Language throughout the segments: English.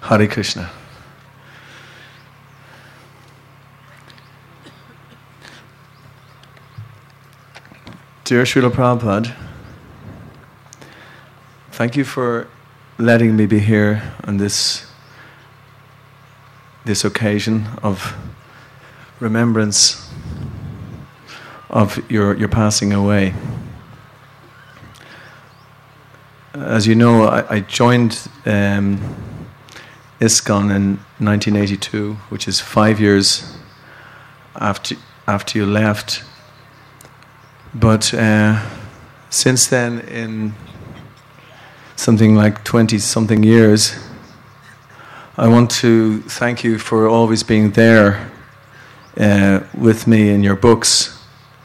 Hare Krishna. Dear Srila Prabhupada, thank you for letting me be here on this occasion of remembrance of your passing away. As you know, I joined ISKCON in 1982, which is 5 years after you left. But since then, in something like 20-something years, I want to thank you for always being there with me in your books.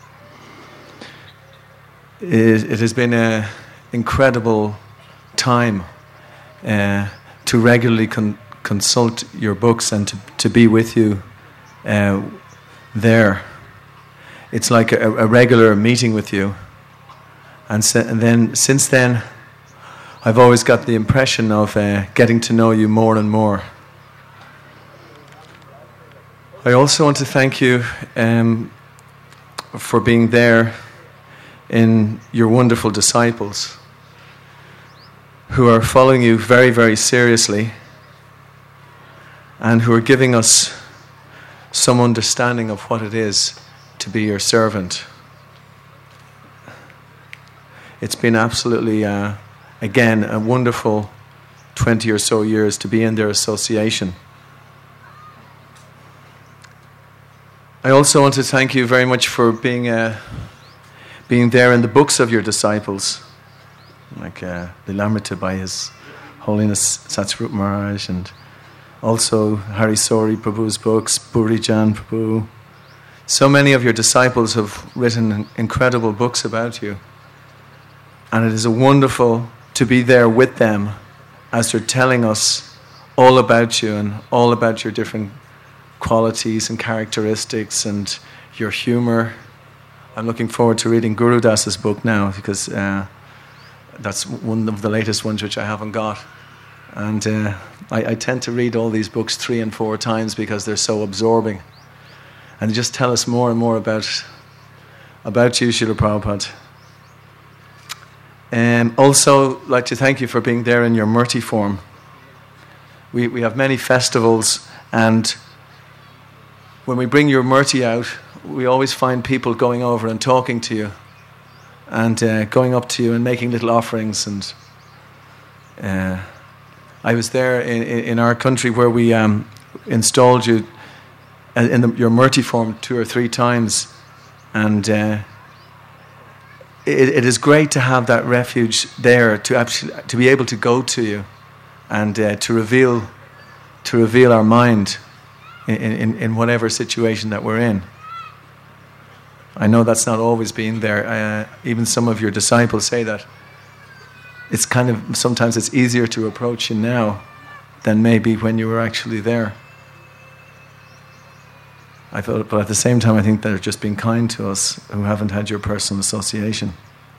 It has been an incredible time to regularly consult your books and to be with you there. It's like a regular meeting with you. And then since then, I've always got the impression of getting to know you more and more. I also want to thank you for being there in your wonderful disciples who are following you very, very seriously and who are giving us some understanding of what it is to be your servant. It's been absolutely, again, a wonderful 20 or so years to be in their association. I also want to thank you very much for being there in the books of your disciples, like Lilamrita by His Holiness Satsvarup Maharaj, and also Hari Sori Prabhu's books, Puri Jan Prabhu. So many of your disciples have written incredible books about you. And it is wonderful to be there with them as they're telling us all about you and all about your different qualities and characteristics and your humor. I'm looking forward to reading Guru Das's book now because that's one of the latest ones which I haven't got. And I tend to read all these books 3 and 4 times because they're so absorbing. And just tell us more and more about you, Srila Prabhupada. Also, like to thank you for being there in your Murti form. We have many festivals, and when we bring your Murti out, we always find people going over and talking to you, and going up to you and making little offerings. And I was there in our country where we installed you in your Murti form 2 or 3 times, and it is great to have that refuge there to be able to go to you and to reveal our mind in whatever situation that we're in. I know that's not always been there. Even some of your disciples say that it's sometimes it's easier to approach you now than maybe when you were actually there. But at the same time, I think they're just being kind to us who haven't had your personal association.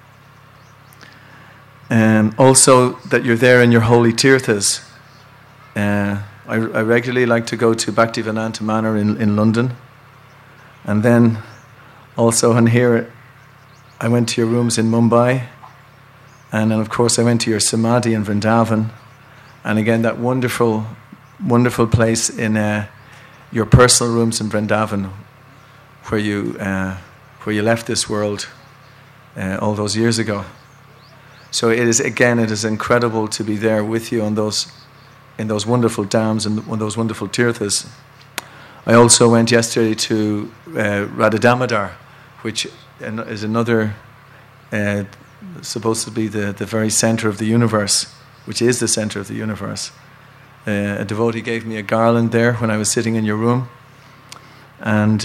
And also that you're there in your holy tirthas. I regularly like to go to Bhaktivedanta Manor in London. And then also on here, I went to your rooms in Mumbai. And then, of course, I went to your Samadhi in Vrindavan. And again, that wonderful, wonderful place in your personal rooms in Vrindavan, where you left this world all those years ago. So it is incredible to be there with you in those wonderful dhams and on those wonderful tirthas. I also went yesterday to Radha Damodar, which is another supposed to be the very center of the universe, which is the center of the universe. A devotee gave me a garland there when I was sitting in your room, and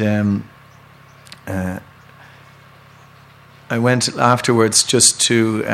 I went afterwards just to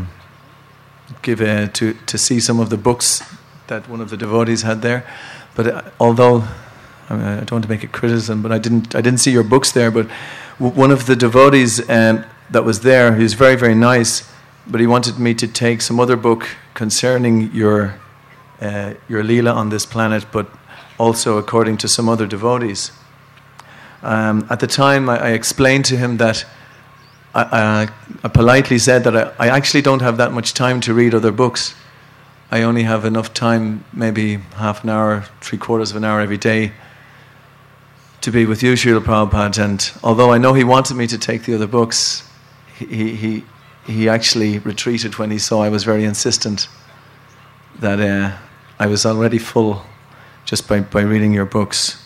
to see some of the books that one of the devotees had there. But although I don't want to make a criticism, but I didn't see your books there. But one of the devotees that was there, he was very, very nice, but he wanted me to take some other book concerning your your Leela on this planet, but also according to some other devotees. At the time, I explained to him that I politely said that I actually don't have that much time to read other books. I only have enough time, maybe half an hour, 3/4 of an hour every day, to be with you, Srila Prabhupada. And although I know he wanted me to take the other books, he actually retreated when he saw I was very insistent that I was already full just by reading your books.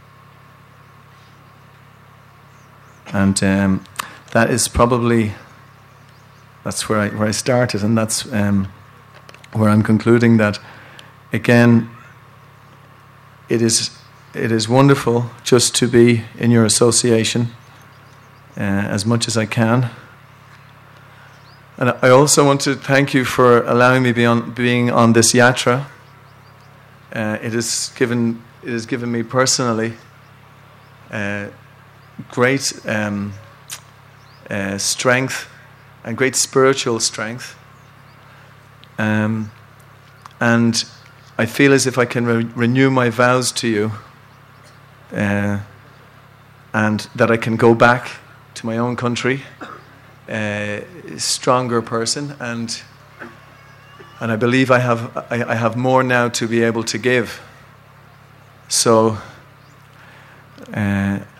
And that is probably, that's where I started, and that's where I'm concluding that, again, it is wonderful just to be in your association as much as I can. And I also want to thank you for allowing me being on this yatra. It has given me personally great strength and great spiritual strength. And I feel as if I can renew my vows to you, and that I can go back to my own country a stronger person, and I believe I have more now to be able to give. So I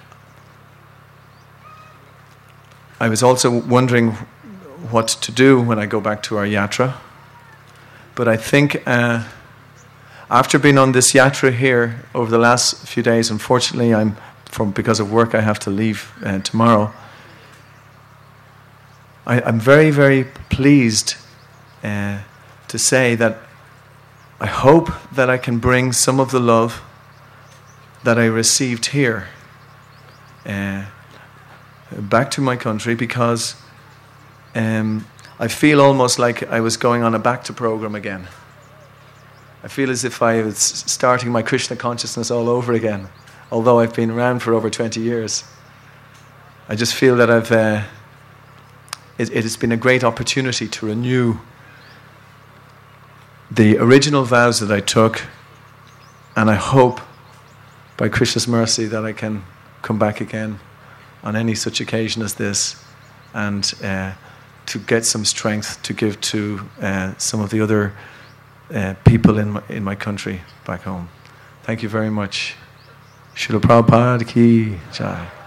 was also wondering what to do when I go back to our yatra. But I think after being on this yatra here over the last few days, unfortunately, because of work I have to leave tomorrow. I'm very, very pleased to say that I hope that I can bring some of the love that I received here back to my country, because I feel almost like I was going on a Bhakti program again. I feel as if I was starting my Krishna consciousness all over again, although I've been around for over 20 years. I just feel that it has been a great opportunity to renew the original vows that I took, and I hope by Krishna's mercy that I can come back again on any such occasion as this, and to get some strength to give to some of the other people in my country back home. Thank you very much. Srila Prabhupada ki jai.